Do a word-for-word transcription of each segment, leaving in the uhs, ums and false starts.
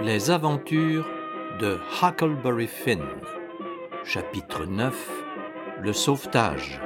Les aventures de Huckleberry Finn. Chapitre neuf. Le sauvetage.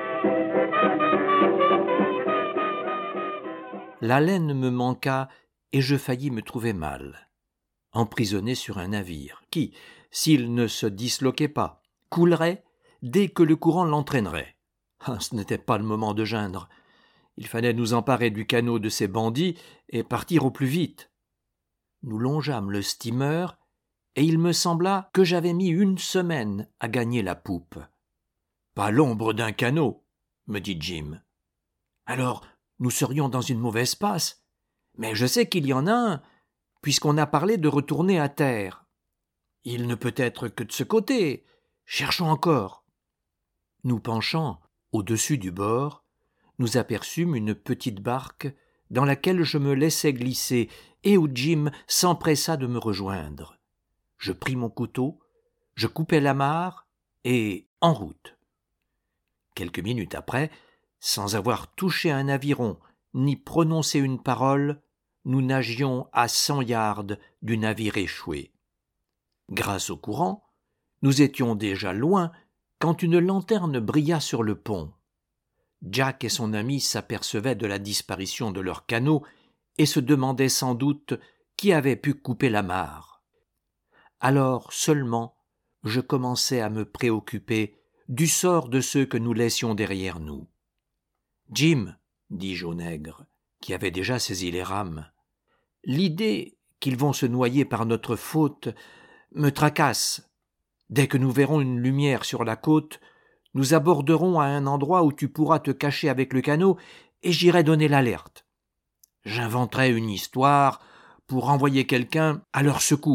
L'haleine me manqua et je faillis me trouver mal. Emprisonné sur un navire qui, s'il ne se disloquait pas, coulerait dès que le courant l'entraînerait. Ah, ce n'était pas le moment de geindre. Il fallait nous emparer du canot de ces bandits et partir au plus vite. Nous longeâmes le steamer et il me sembla que j'avais mis une semaine à gagner la poupe. « Pas l'ombre d'un canot, » me dit Jim. « Alors, nous serions dans une mauvaise passe. Mais je sais qu'il y en a un, puisqu'on a parlé de retourner à terre. Il ne peut être que de ce côté. Cherchons encore. » Nous penchant au-dessus du bord, nous aperçûmes une petite barque dans laquelle je me laissai glisser et où Jim s'empressa de me rejoindre. Je pris mon couteau, je coupai l'amarre et en route. Quelques minutes après, sans avoir touché un aviron ni prononcé une parole, nous nagions à cent yards du navire échoué. Grâce au courant, nous étions déjà loin quand une lanterne brilla sur le pont. Jack et son ami s'apercevaient de la disparition de leur canot et se demandaient sans doute qui avait pu couper l'amarre. Alors seulement je commençai à me préoccuper du sort de ceux que nous laissions derrière nous. « Jim, » dis-je au nègre, qui avait déjà saisi les rames, « l'idée qu'ils vont se noyer par notre faute me tracasse. Dès que nous verrons une lumière sur la côte, nous aborderons à un endroit où tu pourras te cacher avec le canot et j'irai donner l'alerte. J'inventerai une histoire pour envoyer quelqu'un à leur secours. »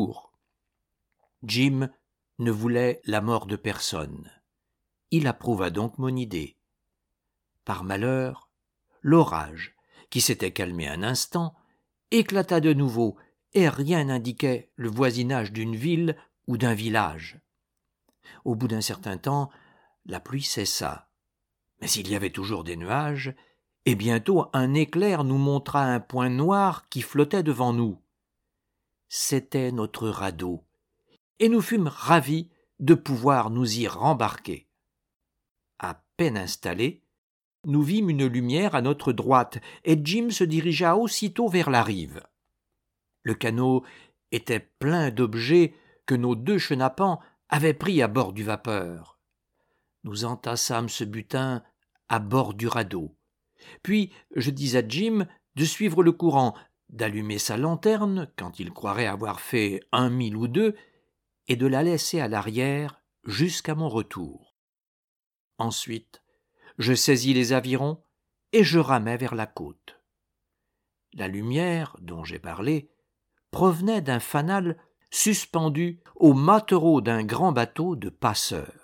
Jim ne voulait la mort de personne. Il approuva donc mon idée. Par malheur, l'orage, qui s'était calmé un instant, éclata de nouveau et rien n'indiquait le voisinage d'une ville ou d'un village. Au bout d'un certain temps, la pluie cessa, mais il y avait toujours des nuages, et bientôt un éclair nous montra un point noir qui flottait devant nous. C'était notre radeau, et nous fûmes ravis de pouvoir nous y rembarquer. À peine installés, nous vîmes une lumière à notre droite, et Jim se dirigea aussitôt vers la rive. Le canot était plein d'objets que nos deux chenapans avaient pris à bord du vapeur. Nous entassâmes ce butin à bord du radeau. Puis je dis à Jim de suivre le courant, d'allumer sa lanterne quand il croirait avoir fait un mille ou deux, et de la laisser à l'arrière jusqu'à mon retour. Ensuite, je saisis les avirons et je ramai vers la côte. La lumière dont j'ai parlé provenait d'un fanal suspendu au mâtereau d'un grand bateau de passeurs.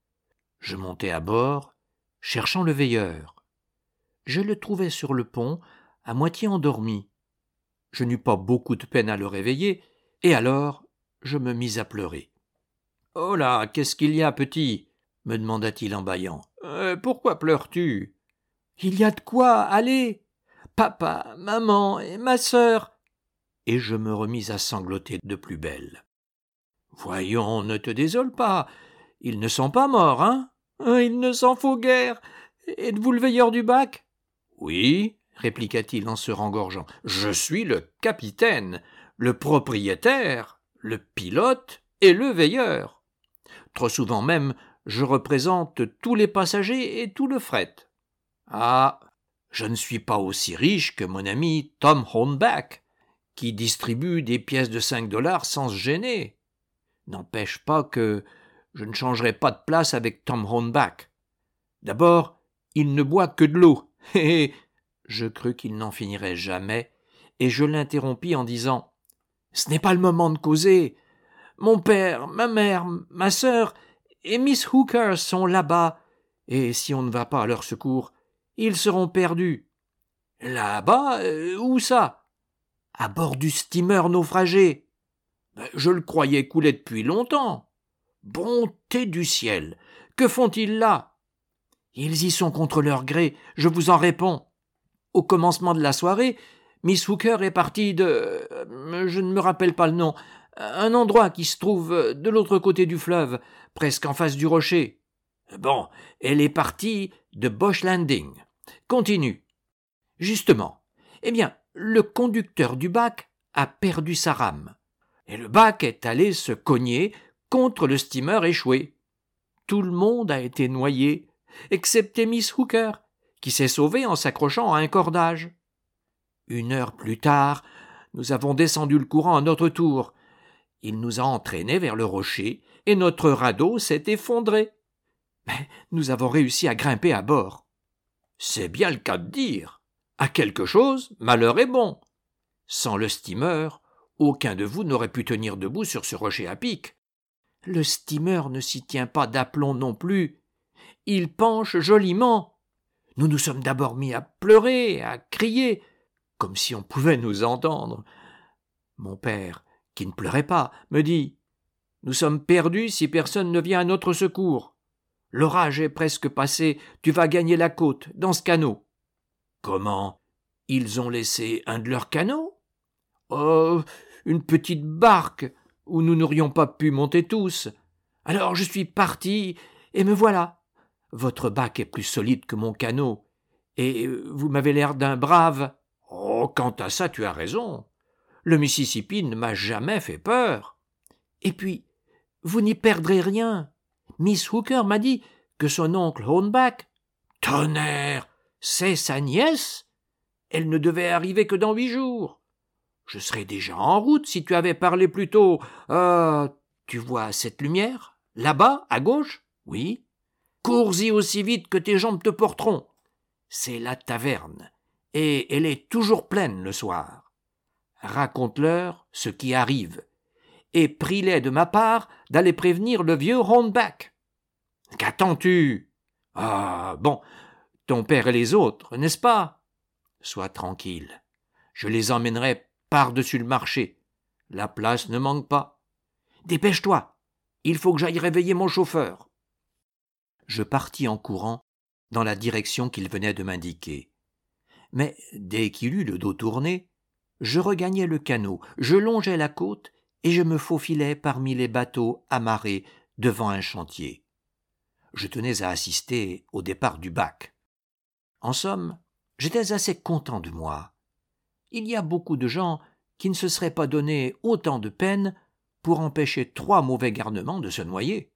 Je montai à bord, cherchant le veilleur. Je le trouvai sur le pont, à moitié endormi. Je n'eus pas beaucoup de peine à le réveiller, et alors je me mis à pleurer. « Oh là, qu'est-ce qu'il y a, petit ?» me demanda-t-il en bâillant. Euh, « Pourquoi pleures-tu ?»« Il y a de quoi, allez ! Papa, maman et ma sœur !» Et je me remis à sangloter de plus belle. « Voyons, ne te désole pas, ils ne sont pas morts, hein ? » « Il ne s'en faut guère. Êtes-vous le veilleur du bac ?»« Oui, » répliqua-t-il en se rengorgeant. « Je suis le capitaine, le propriétaire, le pilote et le veilleur. Trop souvent même, je représente tous les passagers et tout le fret. Ah, je ne suis pas aussi riche que mon ami Tom Hornback, qui distribue des pièces de cinq dollars sans se gêner. N'empêche pas que je ne changerai pas de place avec Tom Hornback. D'abord, il ne boit que de l'eau. Et je crus qu'il n'en finirait jamais, et je l'interrompis en disant « Ce n'est pas le moment de causer. Mon père, ma mère, ma sœur et Miss Hooker sont là-bas, et si on ne va pas à leur secours, ils seront perdus. »« Là-bas, euh, où ça ?»« À bord du steamer naufragé. »« Je le croyais couler depuis longtemps. » « Bonté du ciel! Que font-ils là ?»« Ils y sont contre leur gré, je vous en réponds. Au commencement de la soirée, Miss Hooker est partie de... je ne me rappelle pas le nom, Un endroit qui se trouve de l'autre côté du fleuve, presque en face du rocher. Bon, elle est partie de Bosch Landing. Continue. Justement, eh bien, le conducteur du bac a perdu sa rame, et le bac est allé se cogner contre le steamer échoué. Tout le monde a été noyé, excepté Miss Hooker, qui s'est sauvée en s'accrochant à un cordage. Une heure plus tard, nous avons descendu le courant à notre tour. Il nous a entraînés vers le rocher, et notre radeau s'est effondré. Mais nous avons réussi à grimper à bord. C'est bien le cas de dire. À quelque chose, malheur est bon. Sans le steamer, aucun de vous n'aurait pu tenir debout sur ce rocher à pic. Le steamer ne s'y tient pas d'aplomb non plus. Il penche joliment. Nous nous sommes d'abord mis à pleurer, à crier, comme si on pouvait nous entendre. Mon père, qui ne pleurait pas, me dit « Nous sommes perdus si personne ne vient à notre secours. L'orage est presque passé, tu vas gagner la côte, dans ce canot. » Comment? Ils ont laissé un de leurs canots? Oh, une petite barque où nous n'aurions pas pu monter tous. Alors je suis parti, et me voilà. Votre bac est plus solide que mon canot, et vous m'avez l'air d'un brave. Oh, quant à ça, tu as raison. Le Mississippi ne m'a jamais fait peur. Et puis, vous n'y perdrez rien. Miss Hooker m'a dit que son oncle Hornback... Tonnerre! C'est sa nièce? Elle ne devait arriver que dans huit jours. Je serais déjà en route si tu avais parlé plus tôt. Euh, tu vois cette lumière? Là-bas, à gauche? Oui. Cours-y aussi vite que tes jambes te porteront. C'est la taverne, et elle est toujours pleine le soir. Raconte-leur ce qui arrive, et prie-les de ma part d'aller prévenir le vieux Hornback. Qu'attends-tu? Ah, bon, ton père et les autres, n'est-ce pas? Sois tranquille, je les emmènerai par-dessus le marché. La place ne manque pas. Dépêche-toi, il faut que j'aille réveiller mon chauffeur. Je partis en courant dans la direction qu'il venait de m'indiquer. Mais dès qu'il eut le dos tourné, je regagnai le canot, je longeai la côte et je me faufilai parmi les bateaux amarrés devant un chantier. Je tenais à assister au départ du bac. En somme, j'étais assez content de moi. Il y a beaucoup de gens qui ne se seraient pas donné autant de peine pour empêcher trois mauvais garnements de se noyer.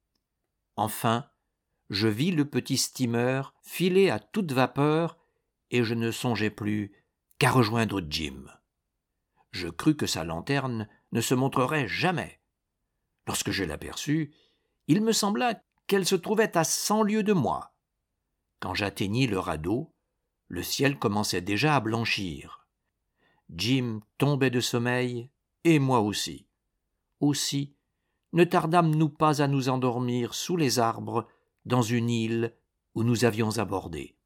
Enfin, je vis le petit steamer filer à toute vapeur et je ne songeais plus qu'à rejoindre Jim. Je crus que sa lanterne ne se montrerait jamais. Lorsque je l'aperçus, il me sembla qu'elle se trouvait à cent lieues de moi. Quand j'atteignis le radeau, le ciel commençait déjà à blanchir. Jim tombait de sommeil, et moi aussi. Aussi, ne tardâmes-nous pas à nous endormir sous les arbres dans une île où nous avions abordé.